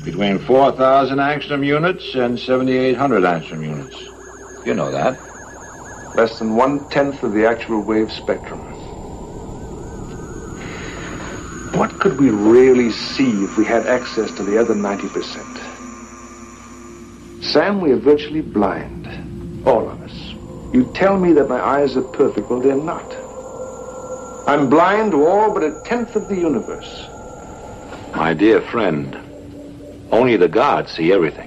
Between 4,000 angstrom units and 7,800 angstrom units. You know that. Less than 1/10 of the actual wave spectrum. What could we really see if we had access to the other 90%? Sam, we are virtually blind. All of us. You tell me that my eyes are perfect. Well, they're not. I'm blind to all but 1/10 of the universe. My dear friend, only the gods see everything.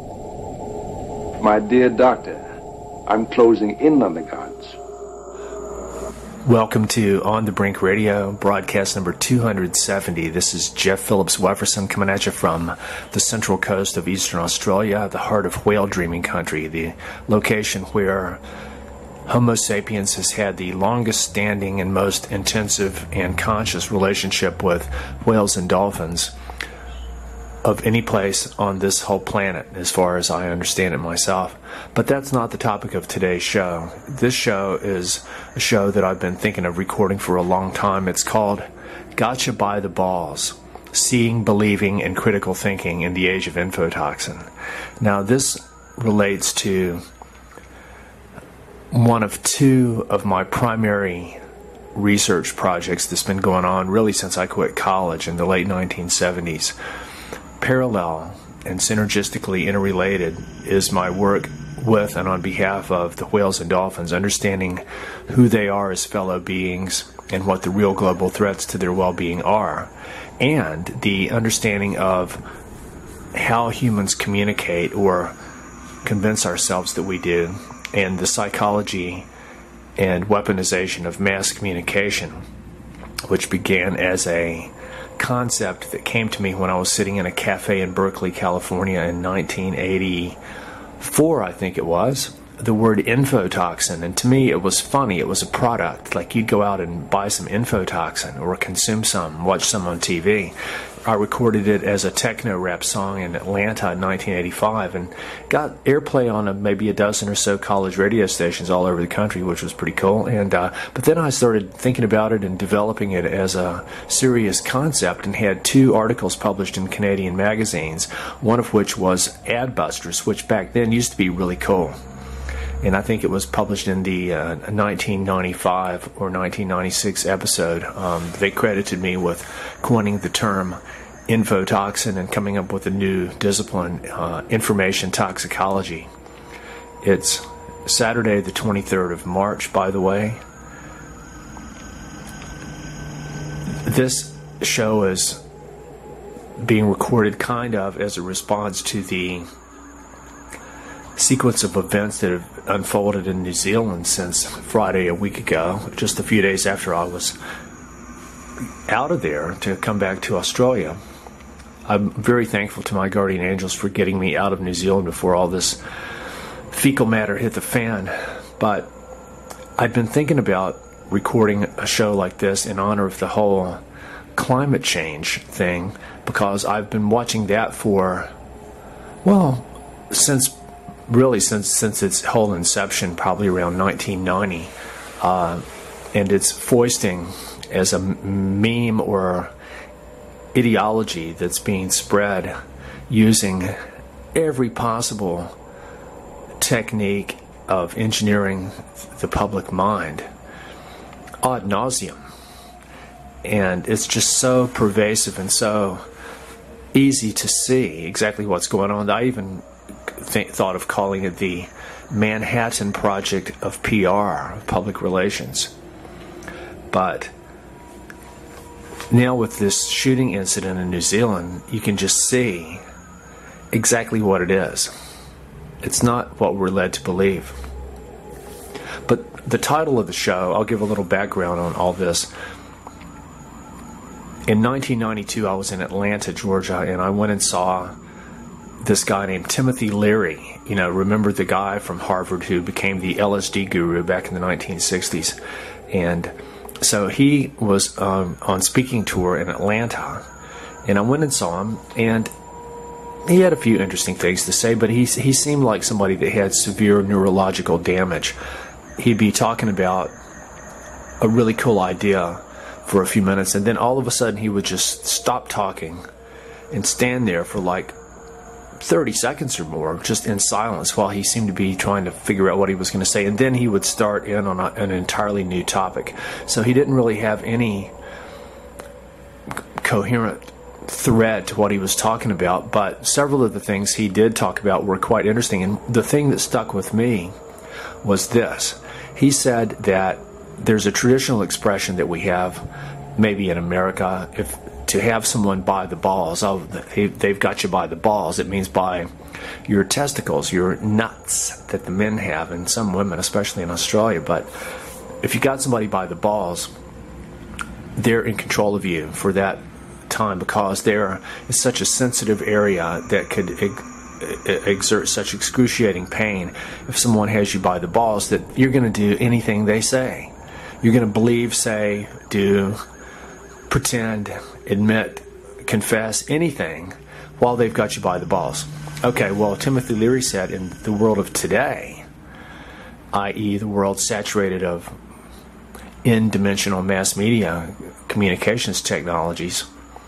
My dear doctor, I'm closing in on the gods. Welcome to On the Brink Radio, broadcast number 270. This is Jeff Phillips Wefferson coming at you from the central coast of Eastern Australia, the heart of whale dreaming country, the location where Homo sapiens has had the longest standing and most intensive and conscious relationship with whales and dolphins of any place on this whole planet, as far as I understand it myself. But that's not the topic of today's show. This show is a show that I've been thinking of recording for a long time. It's called Gotcha by the Balls: Seeing, Believing, and Critical Thinking in the Age of Infotoxin. Now, this relates to one of two of my primary research projects that's been going on really since I quit college in the late 1970s. Parallel and synergistically interrelated is my work with and on behalf of the whales and dolphins, understanding who they are as fellow beings and what the real global threats to their well-being are, and the understanding of how humans communicate or convince ourselves that we do, and the psychology and weaponization of mass communication, which began as a concept that came to me when I was sitting in a cafe in Berkeley, California in 1984, I think it was. The word infotoxin, and to me it was funny. It was a product, like you'd go out and buy some infotoxin or consume some, watch some on TV. I recorded it as a techno rap song in Atlanta in 1985 and got airplay on maybe a dozen or so college radio stations all over the country, which was pretty cool. And but then I started thinking about it and developing it as a serious concept, and had two articles published in Canadian magazines, one of which was Adbusters, which back then used to be really cool. And I think it was published in the 1995 or 1996 episode. They credited me with coining the term infotoxin and coming up with a new discipline, information toxicology. It's Saturday the 23rd of March, by the way. This show is being recorded kind of as a response to the sequence of events that have unfolded in New Zealand since Friday a week ago, just a few days after I was out of there to come back to Australia. I'm very thankful to my guardian angels for getting me out of New Zealand before all this fecal matter hit the fan. But I've been thinking about recording a show like this in honor of the whole climate change thing, because I've been watching that for, well, since its whole inception, probably around 1990, and its foisting as a meme or ideology that's being spread using every possible technique of engineering the public mind ad nauseum. And it's just so pervasive and so easy to see exactly what's going on. I even thought of calling it the Manhattan Project of PR, public relations. But now with this shooting incident in New Zealand, you can just see exactly what it is. It's not what we're led to believe. But the title of the show, I'll give a little background on all this. In 1992, I was in Atlanta, Georgia, and I went and saw this guy named Timothy Leary. You know, remember the guy from Harvard who became the LSD guru back in the 1960s? And so he was on speaking tour in Atlanta, and I went and saw him, and he had a few interesting things to say, but he seemed like somebody that had severe neurological damage. He'd be talking about a really cool idea for a few minutes, and then all of a sudden he would just stop talking and stand there for like 30 seconds or more just in silence while he seemed to be trying to figure out what he was going to say, and then he would start in on an entirely new topic. So he didn't really have any coherent thread to what he was talking about, but several of the things he did talk about were quite interesting. And the thing that stuck with me was this. He said that there's a traditional expression that we have maybe in America, if to have someone by the balls, oh, they've got you by the balls, it means by your testicles, your nuts that the men have, and some women, especially in Australia. But if you got somebody by the balls, they're in control of you for that time, because there is such a sensitive area that could exert such excruciating pain if someone has you by the balls, that you're going to do anything they say. You're going to believe, say, do, pretend, admit, confess, anything while they've got you by the balls. Okay, well, Timothy Leary said in the world of today, i.e. the world saturated of n-dimensional mass media communications technologies,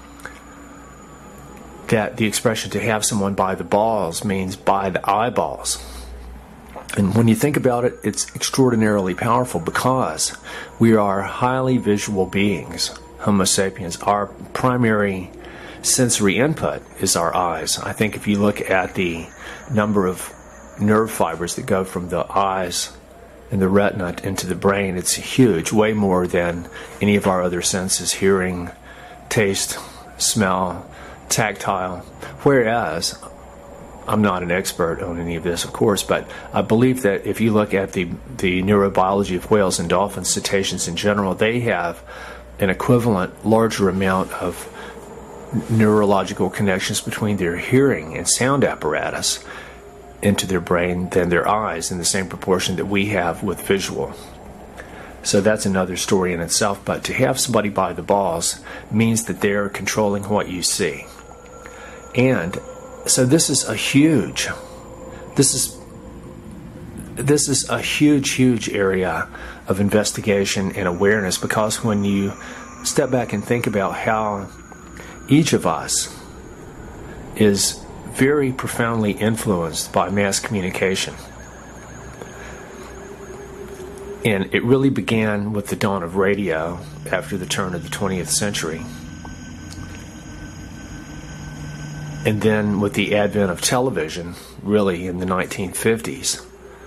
that the expression to have someone by the balls means by the eyeballs. And when you think about it, it's extraordinarily powerful, because we are highly visual beings, Homo sapiens. Our primary sensory input is our eyes. I think if you look at the number of nerve fibers that go from the eyes and the retina into the brain, it's huge, way more than any of our other senses: hearing, taste, smell, tactile. Whereas, I'm not an expert on any of this, of course, but I believe that if you look at the neurobiology of whales and dolphins, cetaceans in general, they have an equivalent larger amount of neurological connections between their hearing and sound apparatus into their brain than their eyes, in the same proportion that we have with visual. So that's another story in itself. But to have somebody by the balls means that they're controlling what you see. And so this is a huge area of investigation and awareness, because when you step back and think about how each of us is very profoundly influenced by mass communication. And it really began with the dawn of radio after the turn of the 20th century. And then with the advent of television, really in the 1950s.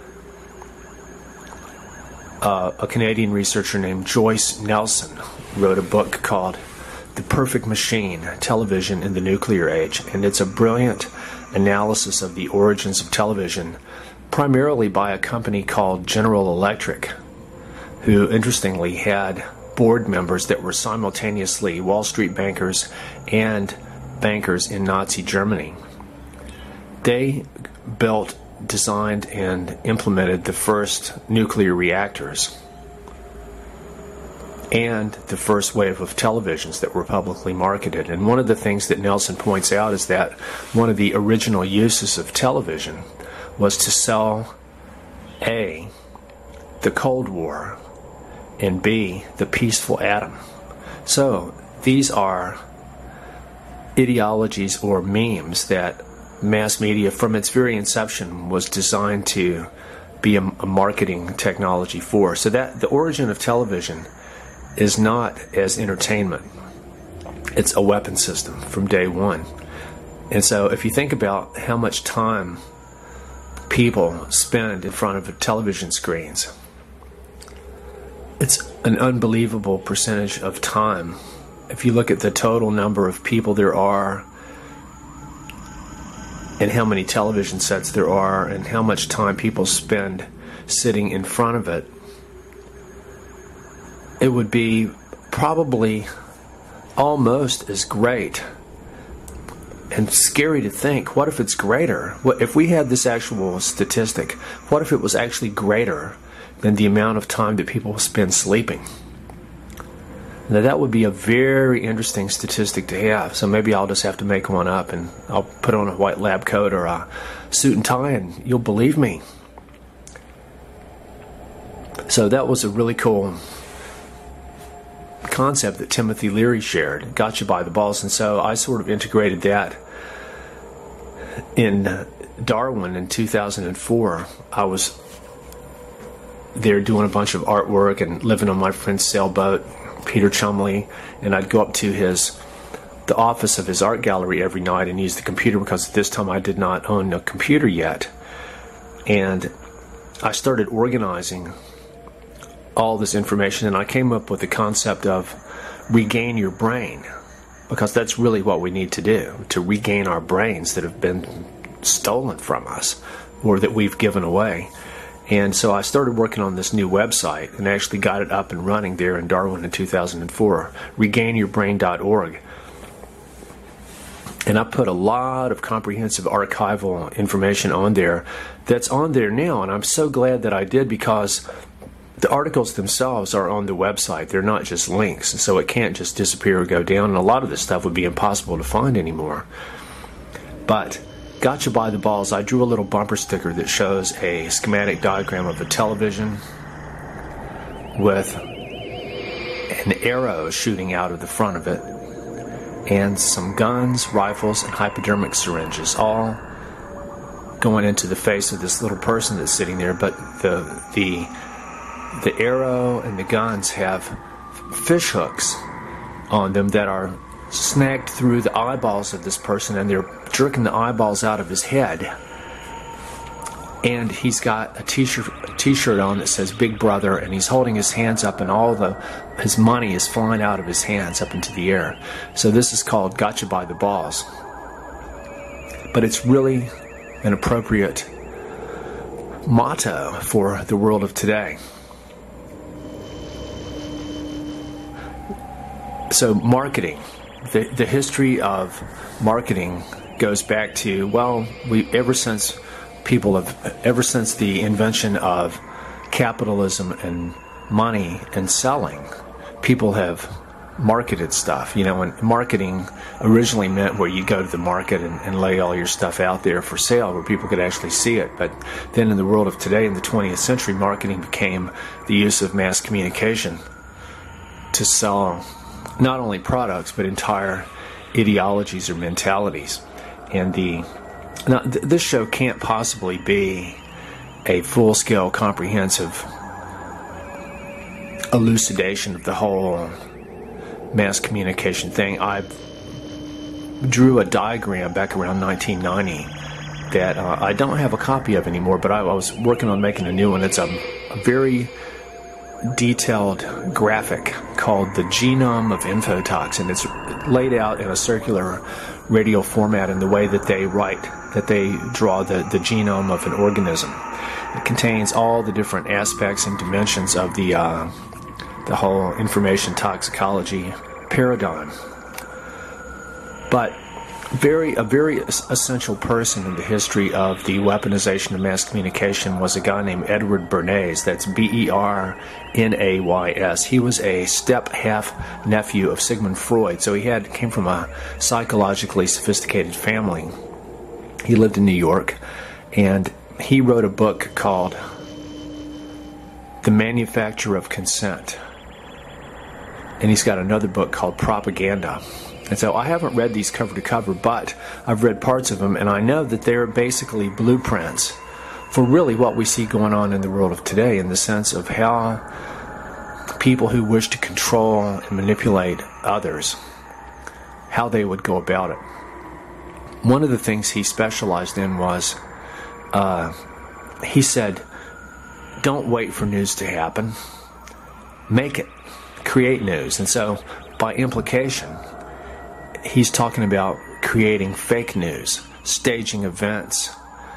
A Canadian researcher named Joyce Nelson wrote a book called The Perfect Machine, Television in the Nuclear Age. And it's a brilliant analysis of the origins of television, primarily by a company called General Electric, who interestingly had board members that were simultaneously Wall Street bankers and bankers in Nazi Germany. They built, designed, and implemented the first nuclear reactors and the first wave of televisions that were publicly marketed. And one of the things that Nelson points out is that one of the original uses of television was to sell A, the Cold War, and B, the peaceful atom. So these are ideologies or memes that mass media from its very inception was designed to be a marketing technology for. So that the origin of television is not as entertainment. It's a weapon system from day one. And so if you think about how much time people spend in front of television screens, it's an unbelievable percentage of time. If you look at the total number of people there are, and how many television sets there are, and how much time people spend sitting in front of it, it would be probably almost as great and scary to think. What if it's greater? What if we had this actual statistic? What if it was actually greater than the amount of time that people spend sleeping? Now that would be a very interesting statistic to have. So maybe I'll just have to make one up, and I'll put on a white lab coat or a suit and tie, and you'll believe me. So that was a really cool concept that Timothy Leary shared. Got you by the balls. And so I sort of integrated that in Darwin in 2004, I was there doing a bunch of artwork and living on my friend's sailboat, Peter Chumley, and I'd go up to the office of his art gallery every night and use the computer, because at this time I did not own a computer yet. And I started organizing all this information, and I came up with the concept of regain your brain, because that's really what we need to do, to regain our brains that have been stolen from us or that we've given away. And so I started working on this new website and actually got it up and running there in Darwin in 2004, regainyourbrain.org. And I put a lot of comprehensive archival information on there that's on there now, and I'm so glad that I did, because the articles themselves are on the website. They're not just links, and so it can't just disappear or go down, and a lot of this stuff would be impossible to find anymore. But Gotcha by the Balls, I drew a little bumper sticker that shows a schematic diagram of a television with an arrow shooting out of the front of it, and some guns, rifles, and hypodermic syringes, all going into the face of this little person that's sitting there. But the arrow and the guns have fish hooks on them that are snagged through the eyeballs of this person, and they're jerking the eyeballs out of his head. And he's got a t-shirt on that says Big Brother, and he's holding his hands up, and his money is flying out of his hands up into the air. So this is called Gotcha by the Balls. But it's really an appropriate motto for the world of today. So marketing, the history of marketing goes back to, well, ever since the invention of capitalism and money and selling, people have marketed stuff. And marketing originally meant where you go to the market and lay all your stuff out there for sale where people could actually see it. But then in the world of today, in the 20th century, marketing became the use of mass communication to sell not only products but entire ideologies or mentalities. And this show can't possibly be a full-scale, comprehensive elucidation of the whole mass communication thing. I drew a diagram back around 1990 that I don't have a copy of anymore, but I was working on making a new one. It's a very detailed graphic called The Genome of Infotox, and it's laid out in a circular radial format in the way that they draw the genome of an organism. It contains all the different aspects and dimensions of the whole information toxicology paradigm. But a very essential person in the history of the weaponization of mass communication was a guy named Edward Bernays. That's Bernays. He was a step-half nephew of Sigmund Freud, so he came from a psychologically sophisticated family. He lived in New York, and he wrote a book called The Manufacture of Consent. And he's got another book called Propaganda. And so I haven't read these cover to cover, but I've read parts of them, and I know that they're basically blueprints for really what we see going on in the world of today, in the sense of how people who wish to control and manipulate others, how they would go about it. One of the things he specialized in was, he said, don't wait for news to happen. Make it. Create news. And so, by implication, he's talking about creating fake news, staging events,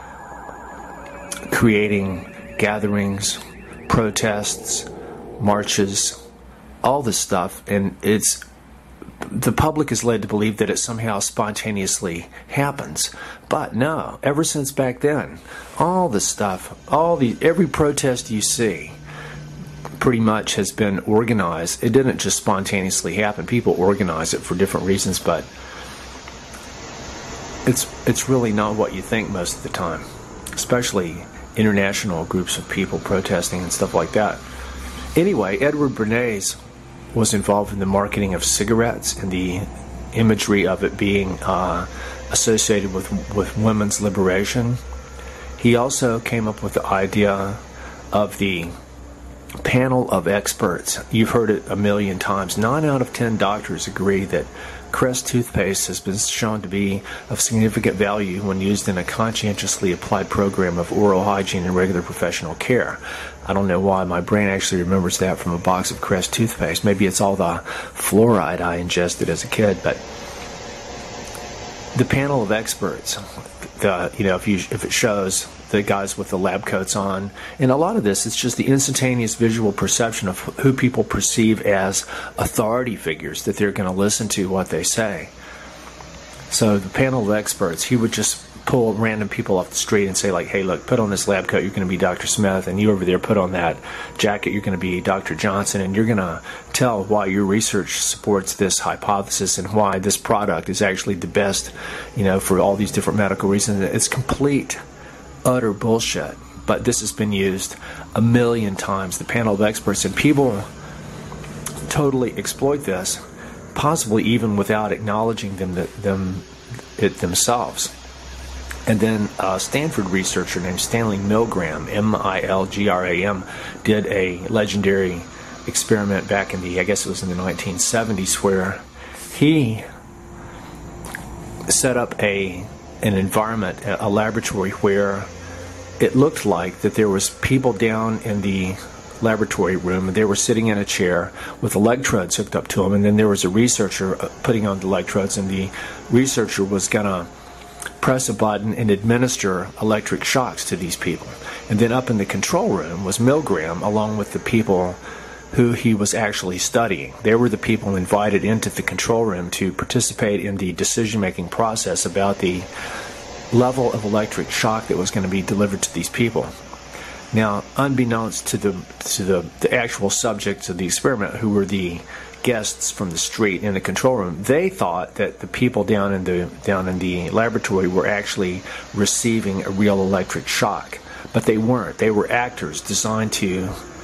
creating gatherings, protests, marches, all this stuff, and the public is led to believe that it somehow spontaneously happens. But no, ever since back then, all this stuff, every protest you see pretty much has been organized. It didn't just spontaneously happen. People organize it for different reasons, but it's really not what you think most of the time, especially international groups of people protesting and stuff like that. Anyway, Edward Bernays was involved in the marketing of cigarettes and the imagery of it being associated with women's liberation. He also came up with the idea of the panel of experts. You've heard it a million times. 9 out of 10 doctors agree that Crest toothpaste has been shown to be of significant value when used in a conscientiously applied program of oral hygiene and regular professional care. I don't know why my brain actually remembers that from a box of Crest toothpaste. Maybe it's all the fluoride I ingested as a kid, but the panel of experts, if it shows the guys with the lab coats on, and a lot of this, it's just the instantaneous visual perception of who people perceive as authority figures, that they're going to listen to what they say. So the panel of experts, he would just pull random people off the street and say, like, hey, look, put on this lab coat, you're going to be Dr. Smith, and you over there put on that jacket, you're going to be Dr. Johnson, and you're going to tell why your research supports this hypothesis and why this product is actually the best, for all these different medical reasons. It's complete, utter bullshit, but this has been used a million times, the panel of experts, and people totally exploit this, possibly even without acknowledging it themselves. And then a Stanford researcher named Stanley Milgram, Milgram, did a legendary experiment back in the 1970s, where he set up an environment, a laboratory, where it looked like that there was people down in the laboratory room, and they were sitting in a chair with electrodes hooked up to them, and then there was a researcher putting on the electrodes, and the researcher was going to press a button and administer electric shocks to these people. And then up in the control room was Milgram, along with the people who he was actually studying. They were the people invited into the control room to participate in the decision-making process about the level of electric shock that was going to be delivered to these people. Now, unbeknownst to the actual subjects of the experiment, who were the guests from the street in the control room, they thought that the people down in the laboratory were actually receiving a real electric shock, but they weren't. They were actors designed to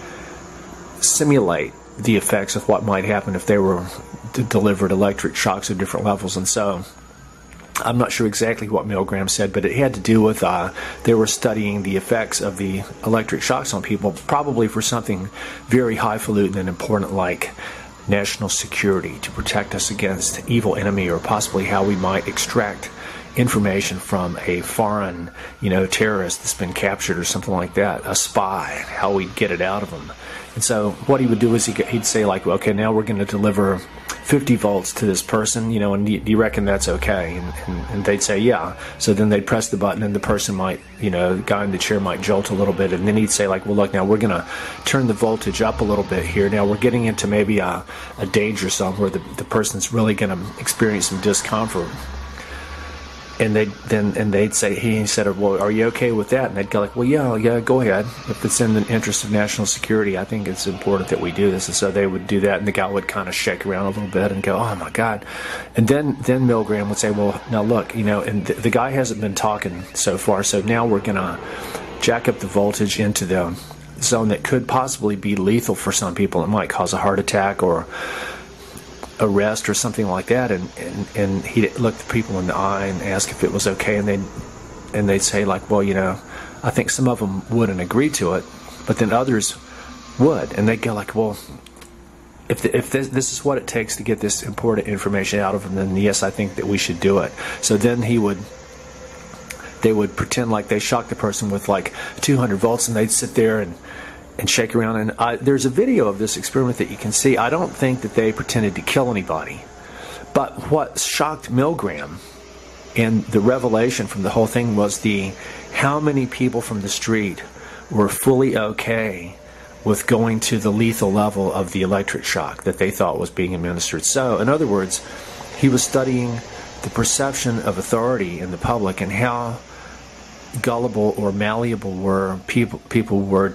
simulate the effects of what might happen if they were delivered electric shocks at different levels. And so I'm not sure exactly what Milgram said, but it had to do with they were studying the effects of the electric shocks on people, probably for something very highfalutin and important like national security, to protect us against evil enemy, or possibly how we might extract information from a foreign, terrorist that's been captured or something like that, a spy, how we'd get it out of them. And so what he would do is he'd say, like, well, okay, now we're going to deliver 50 volts to this person, and do you reckon that's okay? And they'd say, yeah. So then they'd press the button, and the person might, the guy in the chair might jolt a little bit, and then he'd say, like, well, look, now we're going to turn the voltage up a little bit here. Now we're getting into maybe a danger zone where the person's really going to experience some discomfort. And they'd say, he said, well, are you okay with that? And they'd go like, well, yeah, go ahead. If it's in the interest of national security, I think it's important that we do this. And so they would do that, and the guy would kind of shake around a little bit and go, oh my God. And then Milgram would say, well, now look, and the guy hasn't been talking so far, so now we're going to jack up the voltage into the zone that could possibly be lethal for some people. It might cause a heart attack or arrest or something like that, and he'd look the people in the eye and ask if it was okay, and they'd say, like, well, I think some of them wouldn't agree to it, but then others would, and they'd go like, well, if this is what it takes to get this important information out of them, then yes, I think that we should do it. So then they would pretend like they shocked the person with like 200 volts, and they'd sit there and shake around. And there's a video of this experiment that you can see. I don't think that they pretended to kill anybody. But what shocked Milgram and the revelation from the whole thing was how many people from the street were fully okay with going to the lethal level of the electric shock that they thought was being administered. So, in other words, he was studying the perception of authority in the public and how gullible or malleable were people were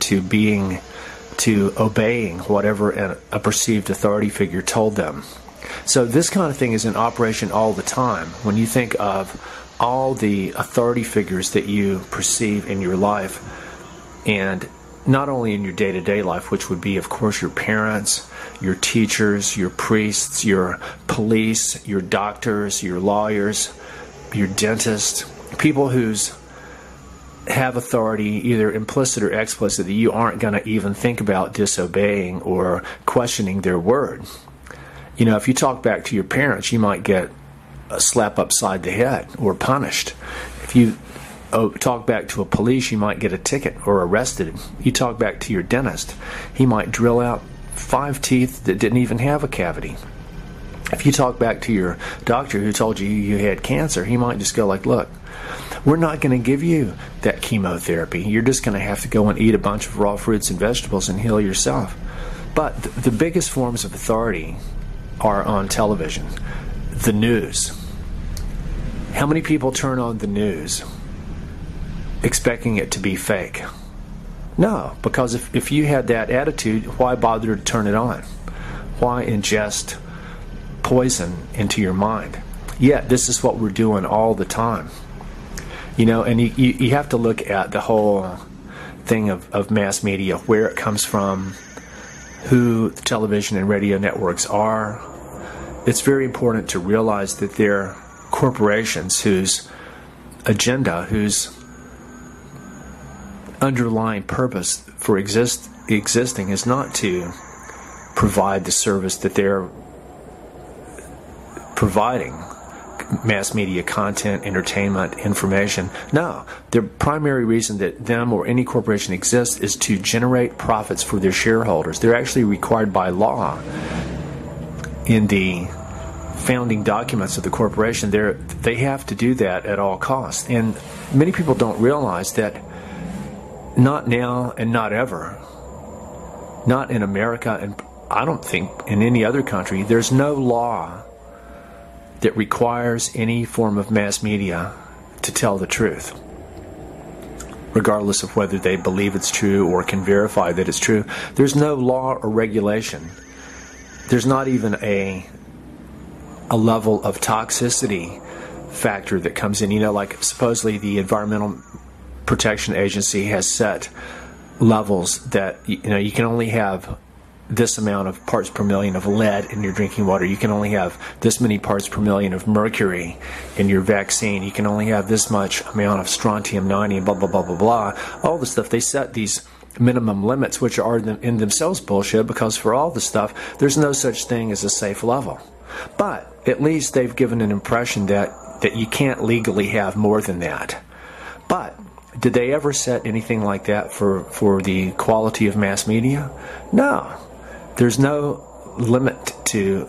to obeying whatever a perceived authority figure told them. So this kind of thing is in operation all the time. When you think of all the authority figures that you perceive in your life, and not only in your day-to-day life, which would be, of course, your parents, your teachers, your priests, your police, your doctors, your lawyers, your dentist, people who's have authority, either implicit or explicit, that you aren't going to even think about disobeying or questioning their word. You know, if you talk back to your parents, you might get a slap upside the head or punished. If you talk back to a police, you might get a ticket or arrested. You talk back to your dentist, he might drill out 5 teeth that didn't even have a cavity. If you talk back to your doctor who told you you had cancer, he might just go like, look, we're not going to give you that chemotherapy. You're just going to have to go and eat a bunch of raw fruits and vegetables and heal yourself. But the biggest forms of authority are on television. The news. How many people turn on the news expecting it to be fake? No, because if you had that attitude, why bother to turn it on? Why ingest poison into your mind? Yet this is what we're doing all the time. You know, and you have to look at the whole thing of mass media, where it comes from, who the television and radio networks are. It's very important to realize that they're corporations whose agenda, whose underlying purpose for existing is not to provide the service that they're providing, mass media content, entertainment, information. No, the primary reason that them or any corporation exists is to generate profits for their shareholders. They're actually required by law in the founding documents of the corporation. They have to do that at all costs. And many people don't realize that not now and not ever, not in America, and I don't think in any other country, there's no law that requires any form of mass media to tell the truth, regardless of whether they believe it's true or can verify that it's true. There's no law or regulation. There's not even a level of toxicity factor that comes in. You know, like supposedly the Environmental Protection Agency has set levels that, you know, you can only have this amount of parts per million of lead in your drinking water. You can only have this many parts per million of mercury in your vaccine. You can only have this much amount of strontium-90 and blah, blah, blah, blah, blah. All the stuff. They set these minimum limits, which are in themselves bullshit, because for all the stuff, there's no such thing as a safe level. But at least they've given an impression that you can't legally have more than that. But did they ever set anything like that for the quality of mass media? No. There's no limit to...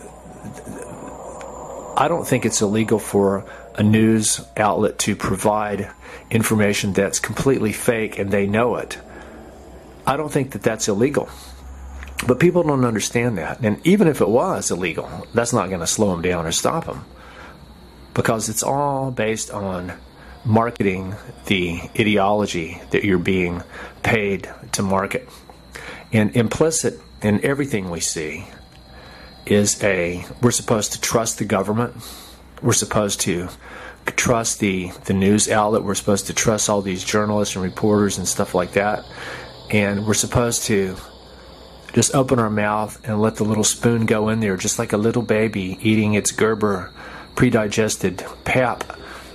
I don't think it's illegal for a news outlet to provide information that's completely fake and they know it. I don't think that that's illegal. But people don't understand that. And even if it was illegal, that's not going to slow them down or stop them. Because it's all based on marketing the ideology that you're being paid to market. And implicit in everything we see is we're supposed to trust the government. We're supposed to trust the news outlet. We're supposed to trust all these journalists and reporters and stuff like that. And we're supposed to just open our mouth and let the little spoon go in there, just like a little baby eating its Gerber pre-digested pap.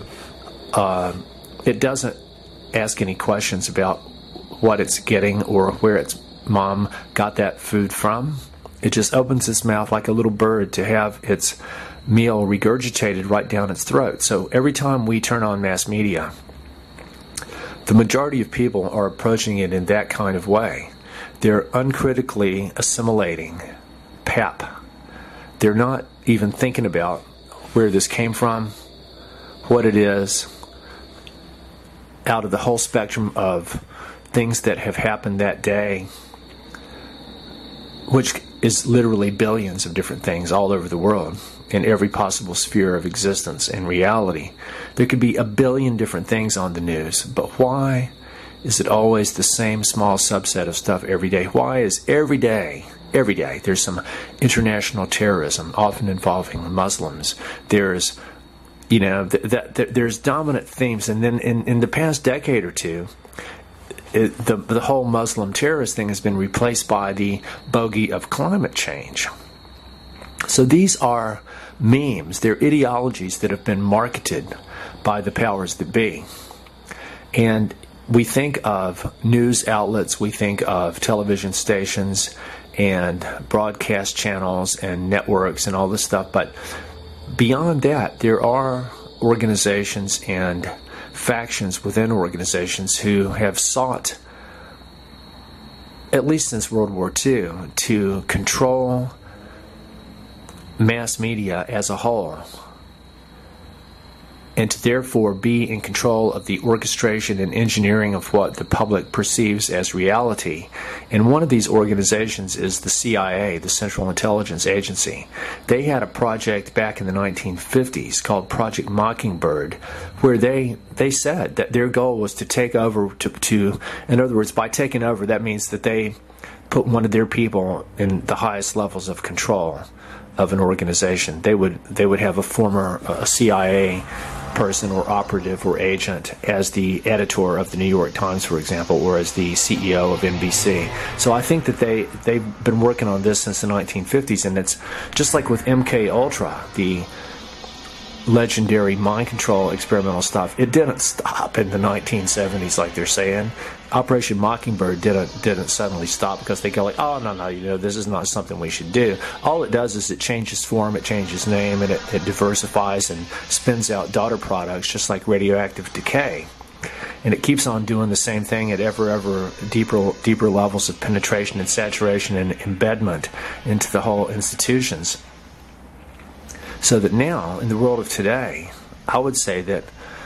It doesn't ask any questions about what it's getting or where its mom got that food from. It just opens its mouth like a little bird to have its meal regurgitated right down its throat. So every time we turn on mass media, the majority of people are approaching it in that kind of way. They're uncritically assimilating pap. They're not even thinking about where this came from, what it is, out of the whole spectrum of things that have happened that day, which is literally billions of different things all over the world in every possible sphere of existence and reality. There could be a billion different things on the news, but why is it always the same small subset of stuff every day? Why is every day there's some international terrorism, often involving Muslims? There's, you know, there's dominant themes, and then in the past decade or two, the whole Muslim terrorist thing has been replaced by the bogey of climate change. So these are memes. They're ideologies that have been marketed by the powers that be. And we think of news outlets, we think of television stations and broadcast channels and networks and all this stuff, but beyond that, there are organizations and factions within organizations who have sought, at least since World War II, to control mass media as a whole, and to therefore be in control of the orchestration and engineering of what the public perceives as reality. And one of these organizations is the CIA, the Central Intelligence Agency. They had a project back in the 1950s called Project Mockingbird, where they said that their goal was to take over, in other words, by taking over, that means that they put one of their people in the highest levels of control of an organization. They would have a former CIA person or operative or agent as the editor of the New York Times, for example, or as the CEO of NBC. So I think that they've been working on this since the 1950s, and it's just like with MK Ultra, the legendary mind control experimental stuff. It didn't stop in the 1970s like they're saying. Operation Mockingbird didn't suddenly stop because they go like, oh, no, this is not something we should do. All it does is it changes form, it changes name, and it diversifies and spins out daughter products just like radioactive decay. And it keeps on doing the same thing at ever deeper levels of penetration and saturation and embedment into the whole institutions. So that now, in the world of today, I would say that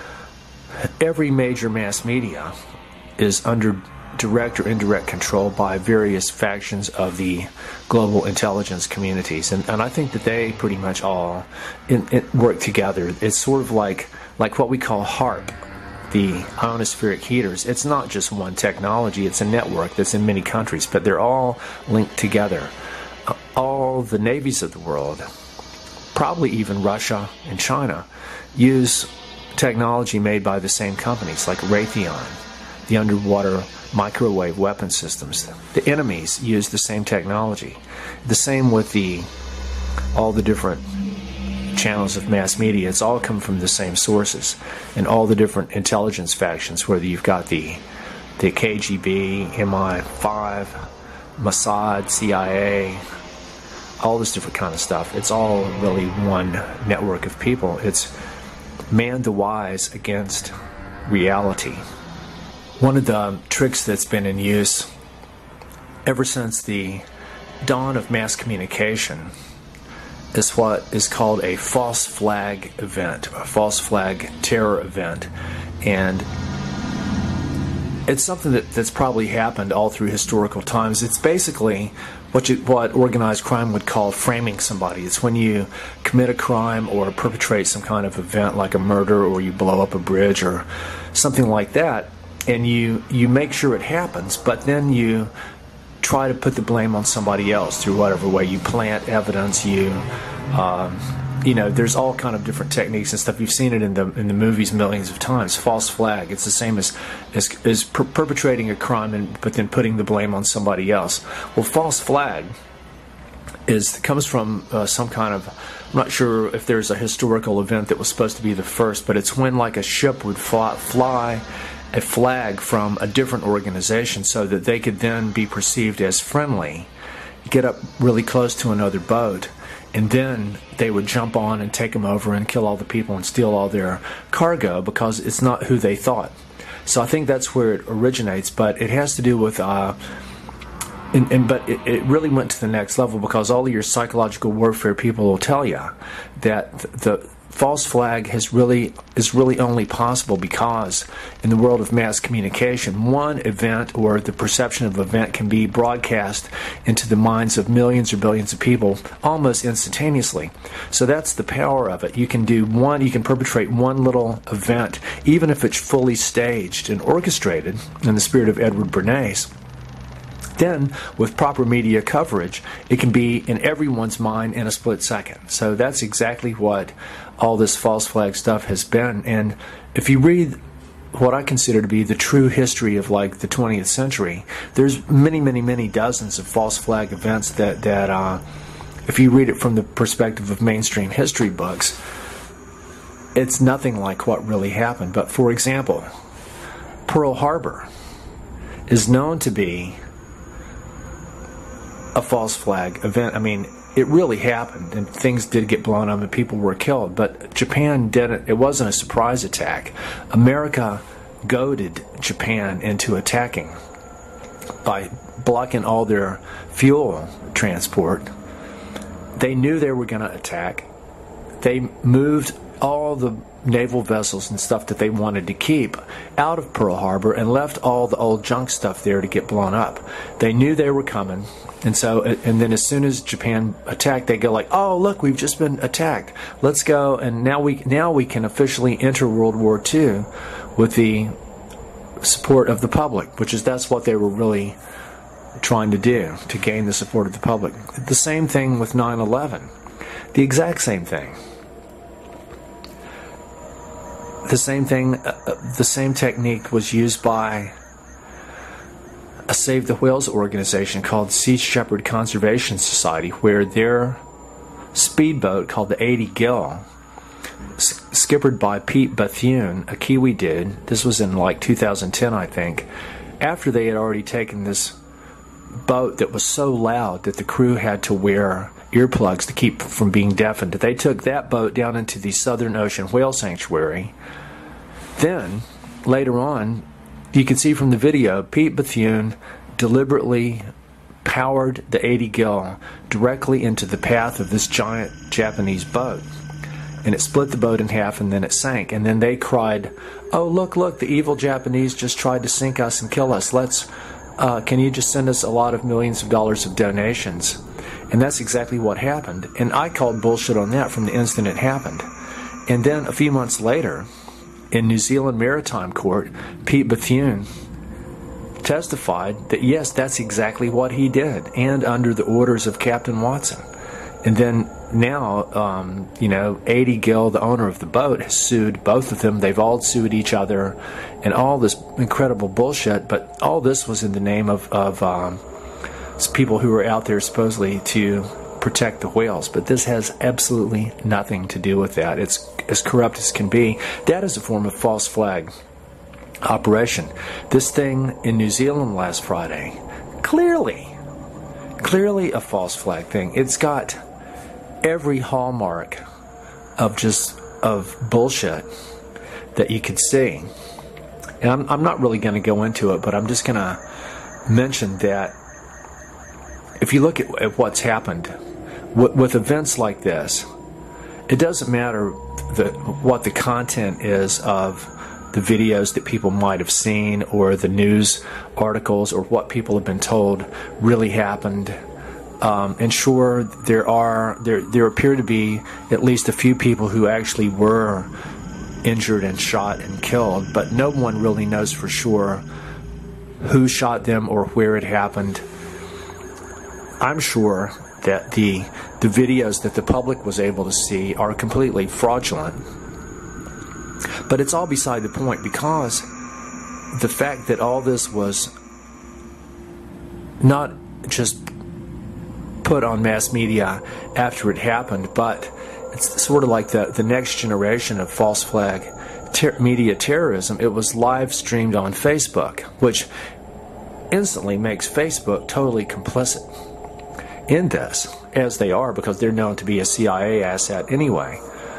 every major mass media is under direct or indirect control by various factions of the global intelligence communities. And I think that they pretty much all work together. It's sort of like what we call HAARP, the ionospheric heaters. It's not just one technology, it's a network that's in many countries, but they're all linked together. All the navies of the world, probably even Russia and China, use technology made by the same companies, like Raytheon, the underwater microwave weapon systems. The enemies use the same technology. The same with all the different channels of mass media. It's all come from the same sources. And all the different intelligence factions, whether you've got the KGB, MI5, Mossad, CIA, all this different kind of stuff. It's all really one network of people. It's man the wise against reality. One of the tricks that's been in use ever since the dawn of mass communication is what is called a false flag event, a false flag terror event. And it's something that's probably happened all through historical times. It's basically what organized crime would call framing somebody. It's when you commit a crime or perpetrate some kind of event like a murder, or you blow up a bridge or something like that, and you make sure it happens, but then you try to put the blame on somebody else through whatever way. You plant evidence, there's all kind of different techniques and stuff. You've seen it in the movies millions of times. False flag. It's the same as perpetrating a crime but then putting the blame on somebody else. Well, false flag comes from some kind of, I'm not sure if there's a historical event that was supposed to be the first, but it's when like a ship would fly a flag from a different organization so that they could then be perceived as friendly, get up really close to another boat, and then they would jump on and take them over and kill all the people and steal all their cargo because it's not who they thought. So I think that's where it originates, but it has to do with but it really went to the next level because all of your psychological warfare people will tell you that the false flag is really only possible because in the world of mass communication, one event or the perception of an event can be broadcast into the minds of millions or billions of people almost instantaneously. So that's the power of it. You can perpetrate one little event, even if it's fully staged and orchestrated in the spirit of Edward Bernays. Then, with proper media coverage, it can be in everyone's mind in a split second. So that's exactly what all this false flag stuff has been. And if you read what I consider to be the true history of like the 20th century, there's many dozens of false flag events that if you read it from the perspective of mainstream history books, it's nothing like what really happened. But for example, Pearl Harbor is known to be a false flag event. I mean, it really happened, and things did get blown up and people were killed, but Japan didn't. It wasn't a surprise attack. America goaded Japan into attacking by blocking all their fuel transport. They knew they were going to attack. They moved all the naval vessels and stuff that they wanted to keep out of Pearl Harbor and left all the old junk stuff there to get blown up. They knew they were coming, and then as soon as Japan attacked, they go like, "Oh, look, we've just been attacked. Let's go." And now we can officially enter World War II with the support of the public, that's what they were really trying to do, to gain the support of the public. The same thing with 9/11. The exact same thing. The same thing, the same technique was used by a Save the Whales organization called Sea Shepherd Conservation Society, where their speedboat called the 80 Gill, skippered by Pete Bethune, a Kiwi dude, this was in like 2010, I think, after they had already taken this boat that was so loud that the crew had to wear earplugs to keep from being deafened. They took that boat down into the Southern Ocean Whale Sanctuary. Then, later on, you can see from the video, Pete Bethune deliberately powered the 80 Gill directly into the path of this giant Japanese boat. And it split the boat in half, and then it sank. And then they cried, "Oh, look, the evil Japanese just tried to sink us and kill us. Can you just send us a lot of millions of dollars of donations?" And that's exactly what happened. And I called bullshit on that from the instant it happened. And then a few months later, in New Zealand Maritime Court, Pete Bethune testified that yes, that's exactly what he did, and under the orders of Captain Watson. And then now, 80 Gill, the owner of the boat, has sued both of them. They've all sued each other, and all this incredible bullshit. But all this was in the name of people who were out there supposedly to protect the whales. But this has absolutely nothing to do with that. It's as corrupt as can be. That is a form of false flag operation. This thing in New Zealand last Friday, clearly a false flag thing. It's got every hallmark of bullshit that you could see. And I'm not really going to go into it, but I'm just going to mention that if you look at what's happened with events like this, it doesn't matter what the content is of the videos that people might have seen, or the news articles, or what people have been told really happened. And sure, there appear to be at least a few people who actually were injured and shot and killed, but no one really knows for sure who shot them or where it happened. I'm sure that the videos that the public was able to see are completely fraudulent. But it's all beside the point, because the fact that all this was not just put on mass media after it happened, but it's sort of like the next generation of false flag media terrorism. It was live streamed on Facebook, which instantly makes Facebook totally complicit in this, as they are, because they're known to be a CIA asset anyway.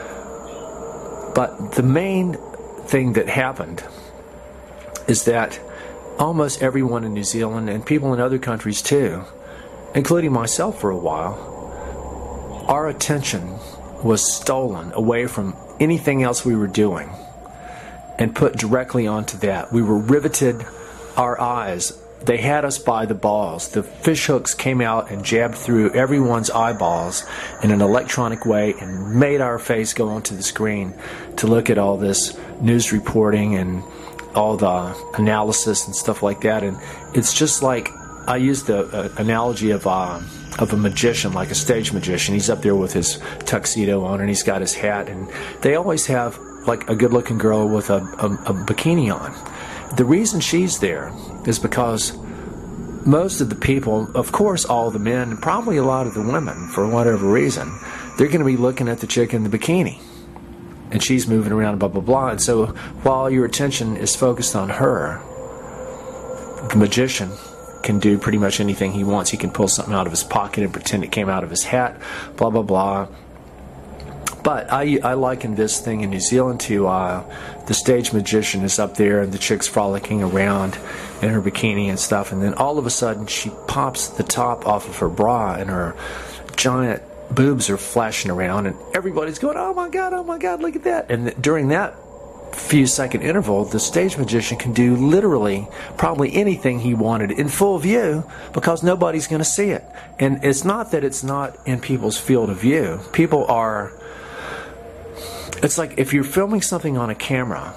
But the main thing that happened is that almost everyone in New Zealand, and people in other countries too, including myself for a while, our attention was stolen away from anything else we were doing and put directly onto that. We were riveted, our eyes, they had us by the balls. The fish hooks came out and jabbed through everyone's eyeballs in an electronic way and made our face go onto the screen to look at all this news reporting and all the analysis and stuff like that. And it's just like, I use the analogy of a magician, like a stage magician. He's up there with his tuxedo on and he's got his hat, and they always have like a good-looking girl with a bikini on. The reason she's there is because most of the people, of course all the men, and probably a lot of the women, for whatever reason, they're going to be looking at the chick in the bikini. and she's moving around, blah, blah, blah. And so while your attention is focused on her, the magician can do pretty much anything he wants. He can pull something out of his pocket and pretend it came out of his hat, blah, blah, blah. But I liken this thing in New Zealand to the stage magician is up there and the chick's frolicking around in her bikini and stuff, and then all of a sudden she pops the top off of her bra and her giant boobs are flashing around and everybody's going, oh my God, look at that. And during that few second interval, the stage magician can do literally probably anything he wanted in full view because nobody's going to see it. And it's not that it's not in people's field of view. People are... It's like if you're filming something on a camera,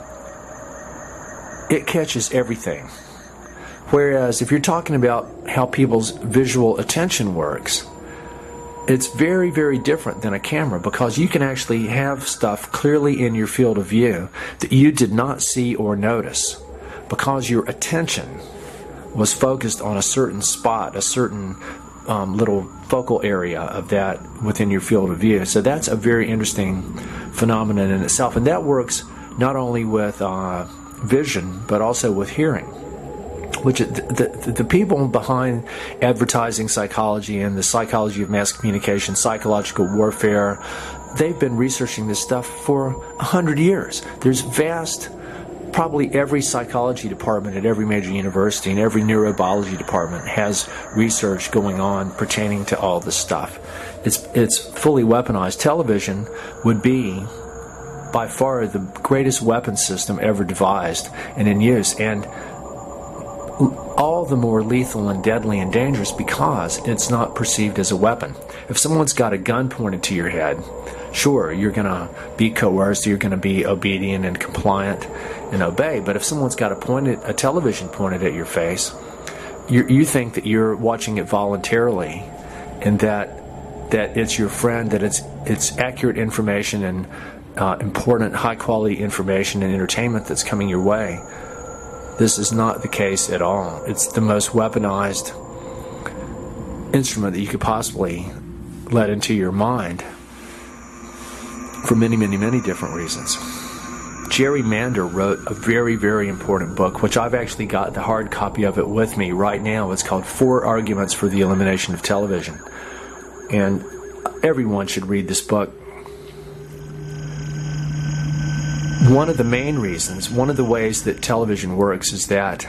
it catches everything. Whereas if you're talking about how people's visual attention works, it's very, very different than a camera because you can actually have stuff clearly in your field of view that you did not see or notice because your attention was focused on a certain spot, a certain little focal area of that within your field of view. So that's a very interesting phenomenon in itself. And that works not only with vision, but also with hearing. Which the people behind advertising psychology and the psychology of mass communication, psychological warfare, they've been researching this stuff for 100 years. There's probably every psychology department at every major university and every neurobiology department has research going on pertaining to all this stuff. It's fully weaponized. Television would be by far the greatest weapon system ever devised and in use, and all the more lethal and deadly and dangerous because it's not perceived as a weapon. If someone's got a gun pointed to your head, sure, you're going to be coerced, you're going to be obedient and compliant and obey. But if someone's got a television pointed at your face, you think that you're watching it voluntarily and that it's your friend, that it's accurate information and important, high-quality information and entertainment that's coming your way. This is not the case at all. It's the most weaponized instrument that you could possibly let into your mind for many, many, many different reasons. Jerry Mander wrote a very, very important book, which I've actually got the hard copy of it with me right now. It's called 4 Arguments for the Elimination of Television. And everyone should read this book. One of the main reasons, one of the ways that television works is that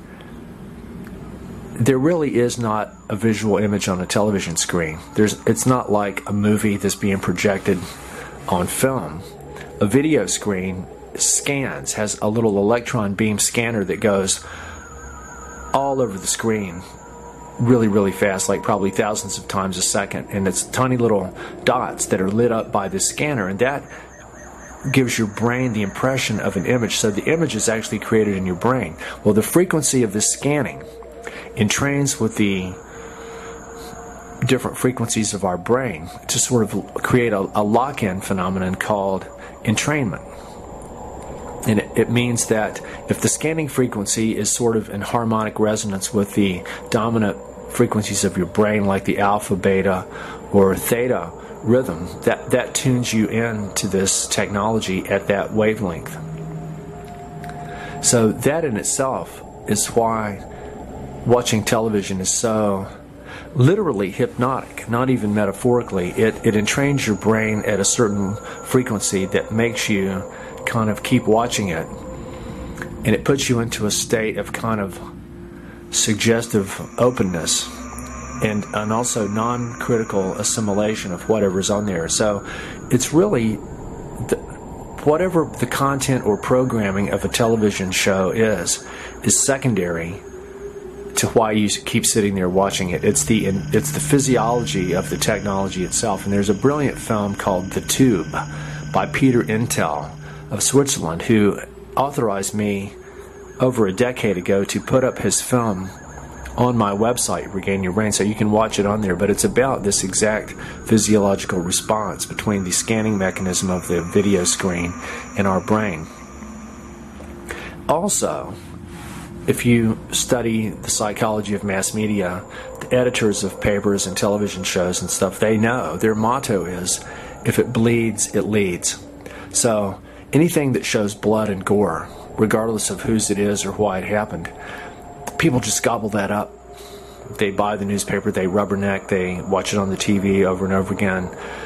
there really is not a visual image on a television screen. It's not like a movie that's being projected on film. A video screen has a little electron beam scanner that goes all over the screen really, really fast, like probably thousands of times a second. And it's tiny little dots that are lit up by this scanner, and that gives your brain the impression of an image. So the image is actually created in your brain. Well, the frequency of this scanning entrains with the different frequencies of our brain to sort of create a lock-in phenomenon called entrainment. And it means that if the scanning frequency is sort of in harmonic resonance with the dominant frequencies of your brain, like the alpha, beta, or theta rhythm, that tunes you in to this technology at that wavelength. So that in itself is why watching television is so literally hypnotic, not even metaphorically. It entrains your brain at a certain frequency that makes you kind of keep watching it, and it puts you into a state of kind of suggestive openness and also non-critical assimilation of whatever's on there. So it's really whatever the content or programming of a television show is secondary to why you keep sitting there watching it. It's the physiology of the technology itself. And there's a brilliant film called The Tube by Peter Intel of Switzerland, who authorized me over a decade ago to put up his film on my website, Regain Your Brain, so you can watch it on there. But it's about this exact physiological response between the scanning mechanism of the video screen and our brain. Also, if you study the psychology of mass media, the editors of papers and television shows and stuff, they know their motto is, if it bleeds, it leads. So anything that shows blood and gore, regardless of whose it is or why it happened, people just gobble that up. They buy the newspaper, they rubberneck, they watch it on the TV over and over again.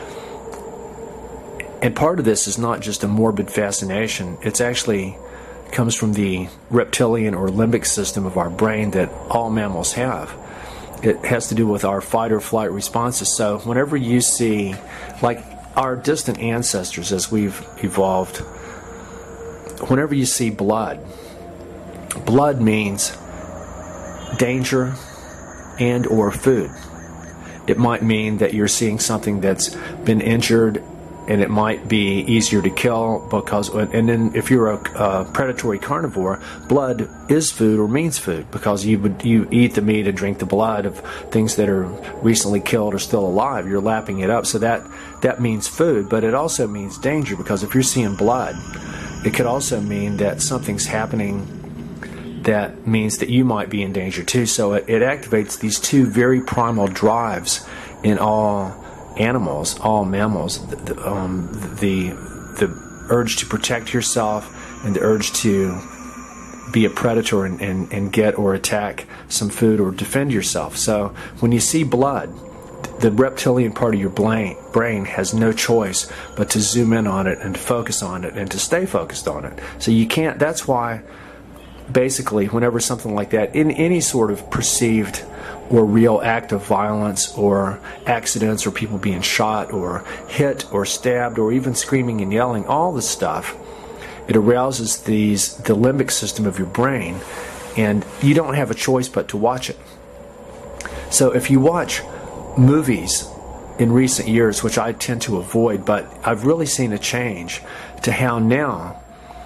And part of this is not just a morbid fascination. It's actually comes from the reptilian or limbic system of our brain that all mammals have. It has to do with our fight or flight responses. So whenever you see, like our distant ancestors as we've evolved, whenever you see blood, blood means danger and or food. It might mean that you're seeing something that's been injured, and it might be easier to kill because, and then if you're a predatory carnivore, blood is food or means food because you eat the meat and drink the blood of things that are recently killed or still alive. You're lapping it up, so that means food, but it also means danger because if you're seeing blood, it could also mean that something's happening that means that you might be in danger too. So it activates these two very primal drives in all animals, all mammals, the urge to protect yourself and the urge to be a predator and get or attack some food or defend yourself. So when you see blood, the reptilian part of your brain has no choice but to zoom in on it and to focus on it and to stay focused on it. So you can't, that's why basically whenever something like that, in any sort of perceived or real act of violence or accidents or people being shot or hit or stabbed or even screaming and yelling, all this stuff, it arouses the limbic system of your brain, and you don't have a choice but to watch it. So if you watch movies in recent years, which I tend to avoid, but I've really seen a change to how now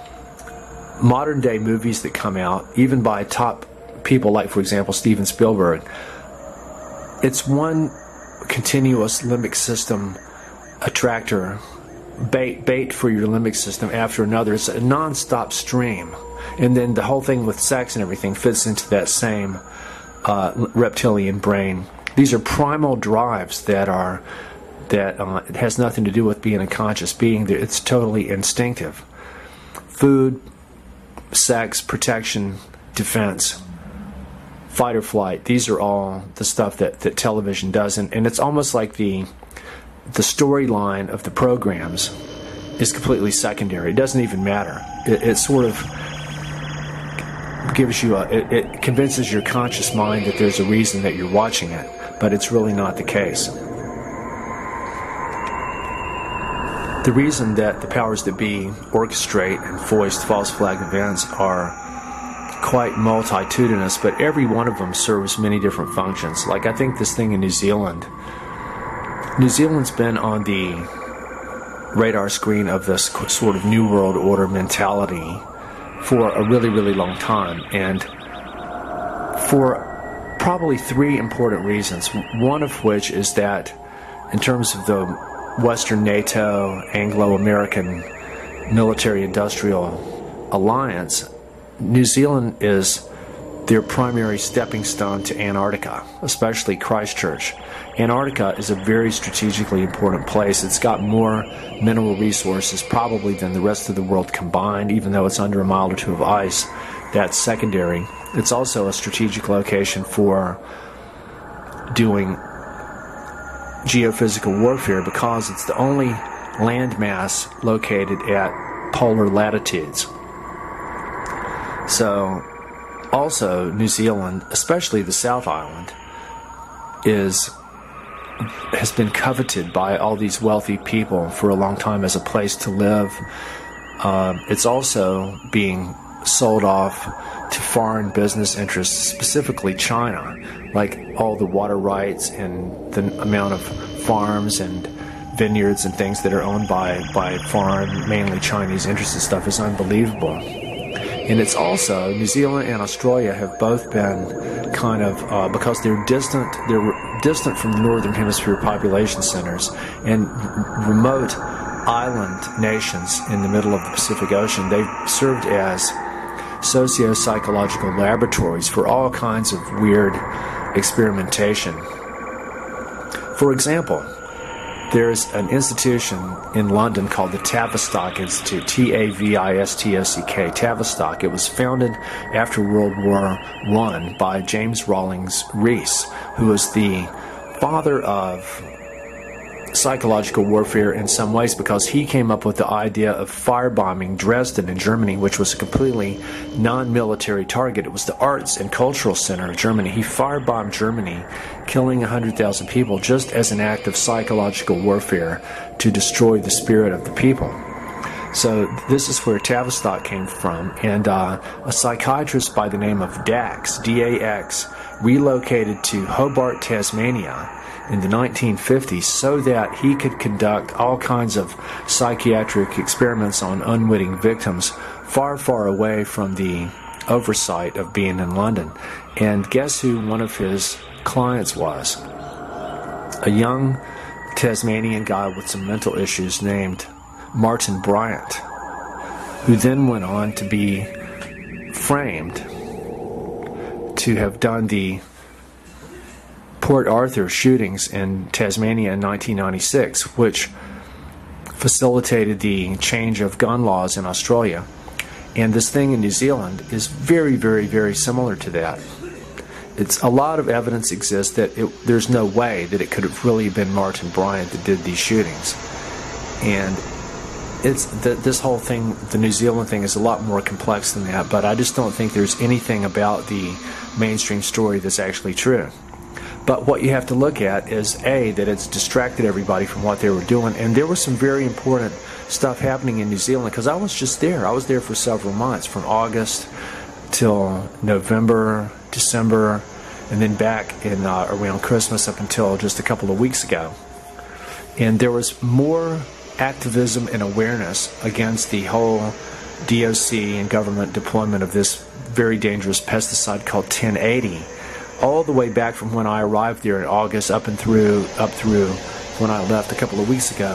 modern day movies that come out, even by top people like, for example, Steven Spielberg, it's one continuous limbic system attractor, bait for your limbic system after another. It's a non-stop stream. And then the whole thing with sex and everything fits into that same reptilian brain. These are primal drives that it has nothing to do with being a conscious being. It's totally instinctive. Food, sex, protection, defense, fight or flight. These are all the stuff that television does, and it's almost like the storyline of the programs is completely secondary. It doesn't even matter. It sort of gives you it convinces your conscious mind that there's a reason that you're watching it, but it's really not the case. The reason that the powers that be orchestrate and foist false flag events are quite multitudinous, but every one of them serves many different functions. Like I think this thing in New Zealand's been on the radar screen of this sort of New World Order mentality for a really, really long time, and for probably three important reasons. One of which is that in terms of the Western NATO, Anglo-American military-industrial alliance, New Zealand is their primary stepping stone to Antarctica, especially Christchurch. Antarctica is a very strategically important place. It's got more mineral resources probably than the rest of the world combined, even though it's under a mile or two of ice. That's secondary. It's also a strategic location for doing geophysical warfare because it's the only landmass located at polar latitudes. So, also, New Zealand, especially the South Island, has been coveted by all these wealthy people for a long time as a place to live. It's also being sold off to foreign business interests, specifically China, like all the water rights and the amount of farms and vineyards and things that are owned by foreign, mainly Chinese interests and stuff is unbelievable. And it's also, New Zealand and Australia have both been kind of, because they're distant from the Northern Hemisphere population centers and remote island nations in the middle of the Pacific Ocean, they've served as socio-psychological laboratories for all kinds of weird experimentation. For example, there's an institution in London called the Tavistock Institute, Tavistock, Tavistock. It was founded after World War I by James Rawlings Rees, who was the father of psychological warfare in some ways, because he came up with the idea of firebombing Dresden in Germany, which was a completely non-military target. It was the arts and cultural center of Germany. He firebombed Germany, killing 100,000 people just as an act of psychological warfare to destroy the spirit of the people. So this is where Tavistock came from, and a psychiatrist by the name of Dax, D-A-X, relocated to Hobart, Tasmania in the 1950s so that he could conduct all kinds of psychiatric experiments on unwitting victims far, far away from the oversight of being in London. And guess who one of his clients was? A young Tasmanian guy with some mental issues named Martin Bryant, who then went on to be framed to have done the Port Arthur shootings in Tasmania in 1996, which facilitated the change of gun laws in Australia. And this thing in New Zealand is very, very, very similar to that. A lot of evidence exists that there's no way that it could have really been Martin Bryant that did these shootings. And this whole thing, the New Zealand thing, is a lot more complex than that, but I just don't think there's anything about the mainstream story that's actually true. But what you have to look at is, A, that it's distracted everybody from what they were doing, and there was some very important stuff happening in New Zealand, because I was just there. I was there for several months, from August till November, December, and then back in around Christmas up until just a couple of weeks ago. And there was more activism and awareness against the whole DOC and government deployment of this very dangerous pesticide called 1080, all the way back from when I arrived there in August up through when I left a couple of weeks ago.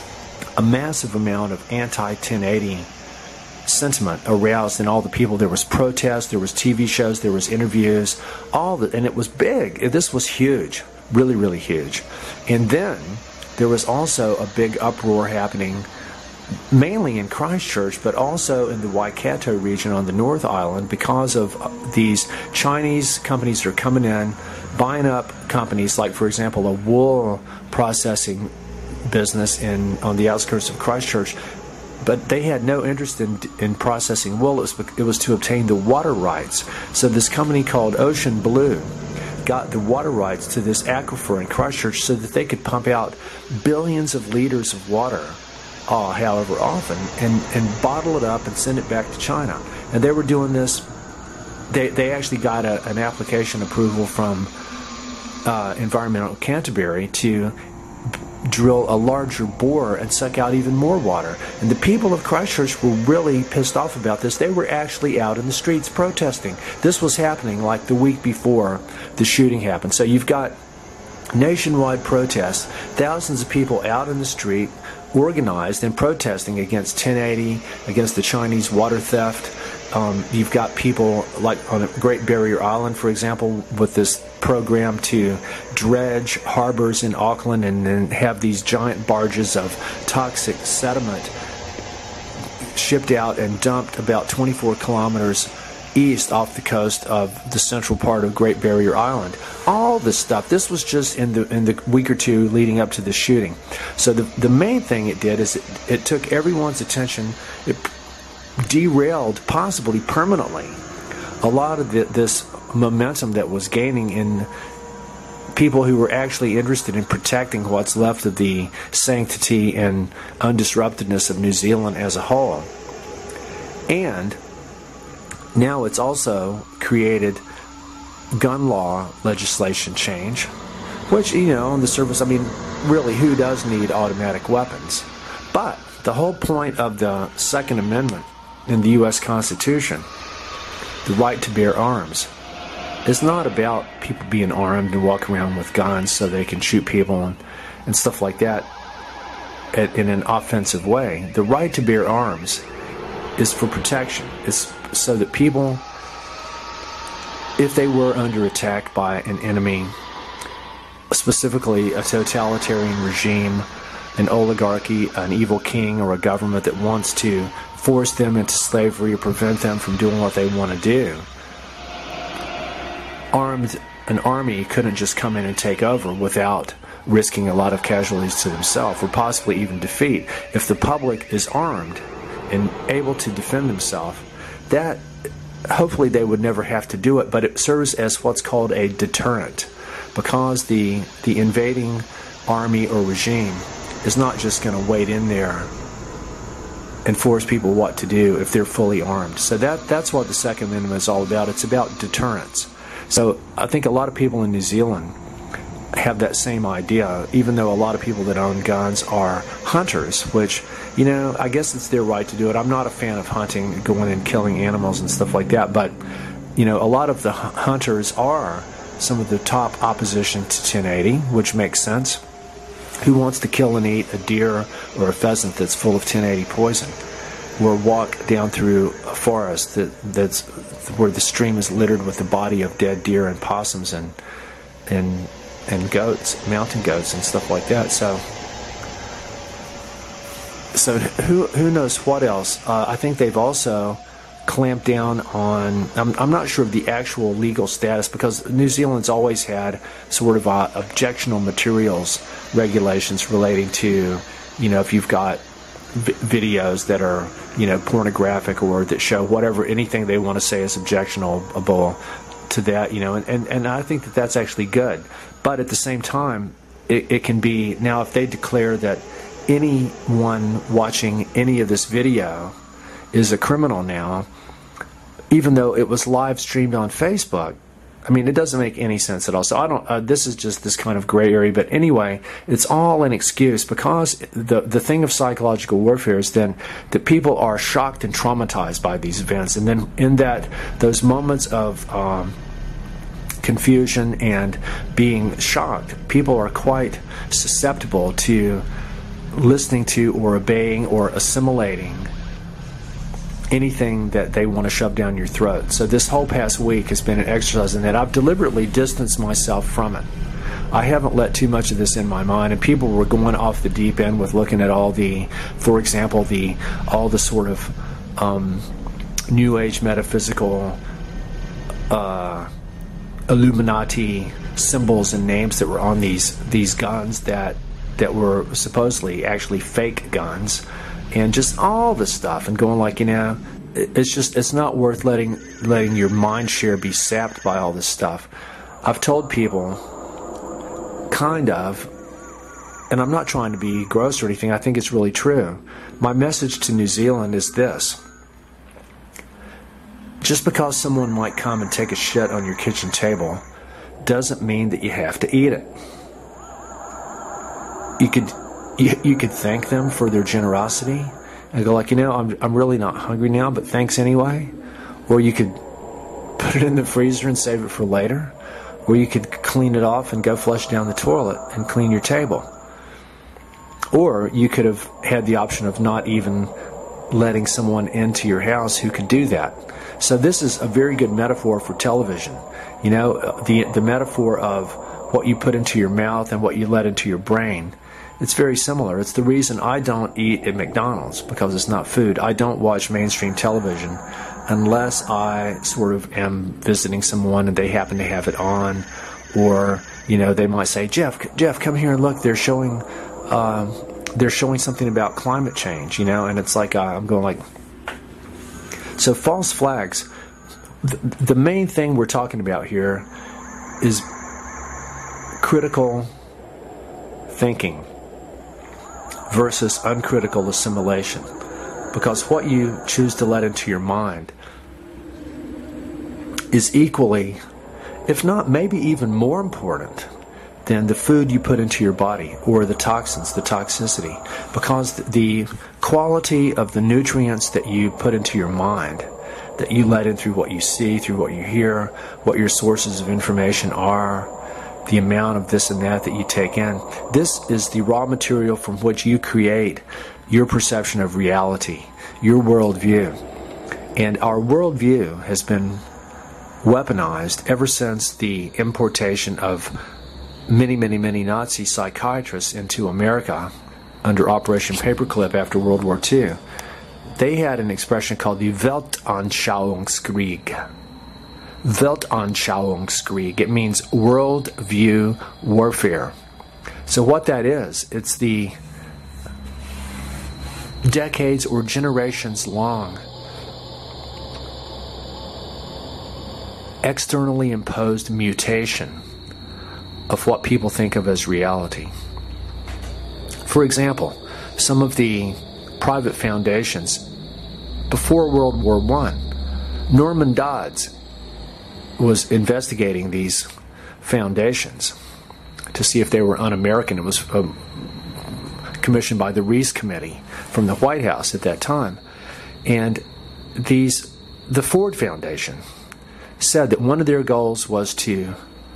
A massive amount of anti-1080 sentiment aroused in all the people. There was protests, there was TV shows, there was interviews, and it was big. This was huge, really, really huge. And then there was also a big uproar happening, mainly in Christchurch, but also in the Waikato region on the North Island, because of these Chinese companies that are coming in, buying up companies like, for example, a wool processing business on the outskirts of Christchurch. But they had no interest in processing wool. It was to obtain the water rights. So this company called Ocean Blue got the water rights to this aquifer in Christchurch so that they could pump out billions of liters of water however often, and bottle it up and send it back to China. And they were doing this. They actually got an application approval from Environmental Canterbury to drill a larger bore and suck out even more water. And the people of Christchurch were really pissed off about this. They were actually out in the streets protesting. This was happening like the week before the shooting happened. So you've got nationwide protests, thousands of people out in the street, organized and protesting against 1080, against the Chinese water theft. You've got people like on Great Barrier Island, for example, with this program to dredge harbors in Auckland and then have these giant barges of toxic sediment shipped out and dumped about 24 kilometers east off the coast of the central part of Great Barrier Island. All this stuff, this was just in the week or two leading up to the shooting. So the main thing it did is it took everyone's attention. It derailed, possibly permanently, a lot of this momentum that was gaining in people who were actually interested in protecting what's left of the sanctity and undisruptedness of New Zealand as a whole. And now it's also created gun law legislation change, which, on the surface, I mean, really, who does need automatic weapons? But the whole point of the Second Amendment in the U.S. Constitution, the right to bear arms, is not about people being armed and walking around with guns so they can shoot people and stuff like that in an offensive way. The right to bear arms is for protection. It's so that people, if they were under attack by an enemy, specifically a totalitarian regime an oligarchy, an evil king, or a government that wants to force them into slavery or prevent them from doing what they want to do. An army couldn't just come in and take over without risking a lot of casualties to themselves, or possibly even defeat. If the public is armed and able to defend themselves, that hopefully they would never have to do it, but it serves as what's called a deterrent, because the invading army or regime is not just going to wade in there and force people what to do if they're fully armed. So that's what the Second Amendment is all about. It's about deterrence. So I think a lot of people in New Zealand have that same idea, even though a lot of people that own guns are hunters, which, you know, I guess it's their right to do it. I'm not a fan of hunting, going and killing animals and stuff like that, but, you know, a lot of the hunters are some of the top opposition to 1080, which makes sense. Who wants to kill and eat a deer or a pheasant that's full of 1080 poison? Or walk down through a forest that's where the stream is littered with the body of dead deer and possums and goats, mountain goats and stuff like that. So who knows what else? I think they've also clamped down on, I'm not sure of the actual legal status, because New Zealand's always had sort of objectionable materials regulations relating to, you know, if you've got videos that are, you know, pornographic or that show whatever, anything they want to say is objectionable to that, you know, and I think that that's actually good. But at the same time, it can be, now if they declare that anyone watching any of this video is a criminal now, even though it was live streamed on Facebook, I mean, it doesn't make any sense at all. So I don't, this is just this kind of gray area. But anyway, it's all an excuse, because the thing of psychological warfare is then that people are shocked and traumatized by these events. And then in that, those moments of confusion and being shocked, people are quite susceptible to listening to or obeying or assimilating anything that they want to shove down your throat. So this whole past week has been an exercise in that. I've deliberately distanced myself from it. I haven't let too much of this in my mind, and people were going off the deep end with looking at all the, for example, all the sort of New Age metaphysical Illuminati symbols and names that were on these guns that were supposedly actually fake guns, and just all this stuff, and going like, you know, it's not worth letting your mind share be sapped by all this stuff. I've told people, kind of, and I'm not trying to be gross or anything, I think it's really true. My message to New Zealand is this: just because someone might come and take a shit on your kitchen table doesn't mean that you have to eat it. You could thank them for their generosity and go like, you know, I'm really not hungry now, but thanks anyway. Or you could put it in the freezer and save it for later. Or you could clean it off and go flush down the toilet and clean your table. Or you could have had the option of not even letting someone into your house who could do that. So this is a very good metaphor for television. You know, the metaphor of what you put into your mouth and what you let into your brain. It's very similar. It's the reason I don't eat at McDonald's, because it's not food. I don't watch mainstream television unless I sort of am visiting someone and they happen to have it on, or, you know, they might say, Jeff, come here and look. They're showing something about climate change, you know, and it's like I'm going like. So false flags. The main thing we're talking about here is critical thinking versus uncritical assimilation, because what you choose to let into your mind is equally, if not maybe even more important than the food you put into your body, or the toxins, the toxicity, because the quality of the nutrients that you put into your mind, that you let in through what you see, through what you hear, what your sources of information are, the amount of this and that you take in. This is the raw material from which you create your perception of reality, your worldview. And our worldview has been weaponized ever since the importation of many, many, many Nazi psychiatrists into America under Operation Paperclip after World War II, they had an expression called the Weltanschauungskrieg. Weltanschauungskrieg. It means worldview warfare. So what that is, it's the decades or generations long externally imposed mutation of what people think of as reality. For example, some of the private foundations before World War I, Norman Dodds was investigating these foundations to see if they were un-American. It was commissioned by the Reese Committee from the White House at that time. And the Ford Foundation said that one of their goals was to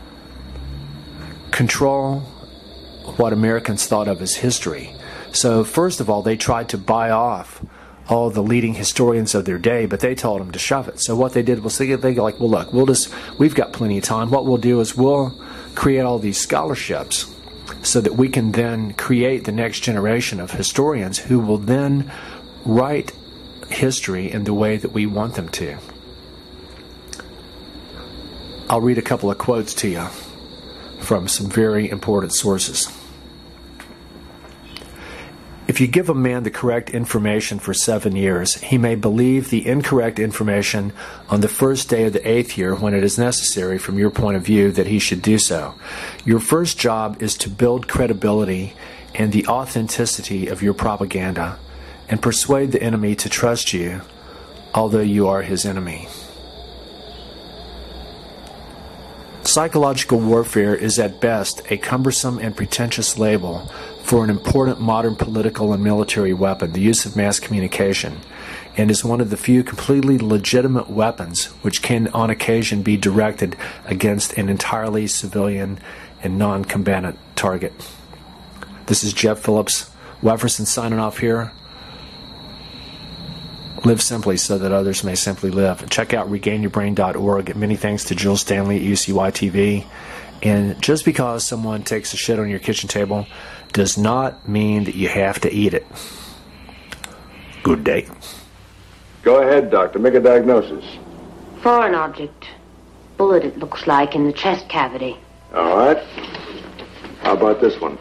control what Americans thought of as history. So first of all, they tried to buy off all the leading historians of their day, but they told them to shove it. So what they did was they go like, well, look, we've got plenty of time. What we'll do is we'll create all these scholarships so that we can then create the next generation of historians who will then write history in the way that we want them to. I'll read a couple of quotes to you from some very important sources. If you give a man the correct information for 7 years, he may believe the incorrect information on the first day of the 8th year when it is necessary from your point of view that he should do so. Your first job is to build credibility and the authenticity of your propaganda and persuade the enemy to trust you, although you are his enemy. Psychological warfare is at best a cumbersome and pretentious label for an important modern political and military weapon, the use of mass communication, and is one of the few completely legitimate weapons which can on occasion be directed against an entirely civilian and non-combatant target. This is Jeff Phillips Wefferson signing off here. Live simply so that others may simply live. Check out regainyourbrain.org. Many thanks to Jill Stanley at UCY TV. And just because someone takes a shit on your kitchen table does not mean that you have to eat it. Good day. Go ahead, Doctor. Make a diagnosis. Foreign object. Bullet, it looks like, in the chest cavity. All right. How about this one?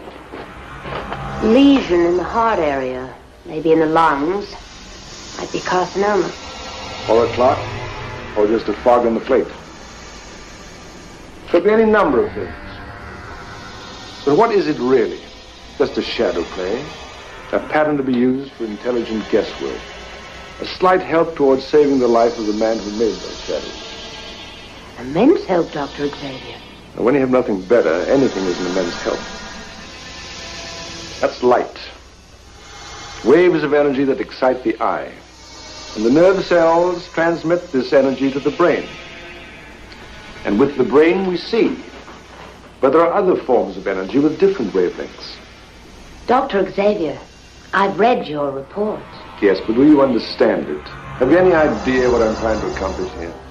Lesion in the heart area. Maybe in the lungs. Might be carcinoma. Or a clot? Or just a fog in the plate? Could be any number of things. But what is it really? Just a shadow play? A pattern to be used for intelligent guesswork? A slight help towards saving the life of the man who made those shadows? Immense help, Dr. Xavier. Now, when you have nothing better, anything is an immense help. That's light. Waves of energy that excite the eye. And the nerve cells transmit this energy to the brain. And with the brain we see. But there are other forms of energy with different wavelengths. Dr. Xavier, I've read your report. Yes, but do you understand it? Have you any idea what I'm trying to accomplish here?